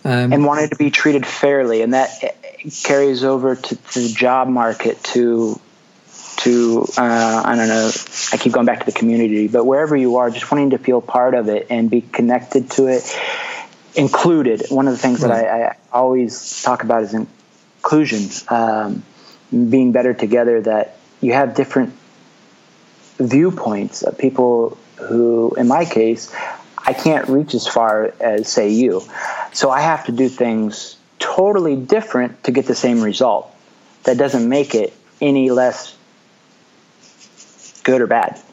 and wanting to be treated fairly, and that carries over to the job market, to I don't know, I keep going back to the community, but wherever you are, just wanting to feel part of it and be connected to it, included. One of the things that I always talk about is inclusion, being better together, that you have different viewpoints of people who, in my case, I can't reach as far as, say, you. So I have to do things totally different to get the same result. That doesn't make it any less good or bad.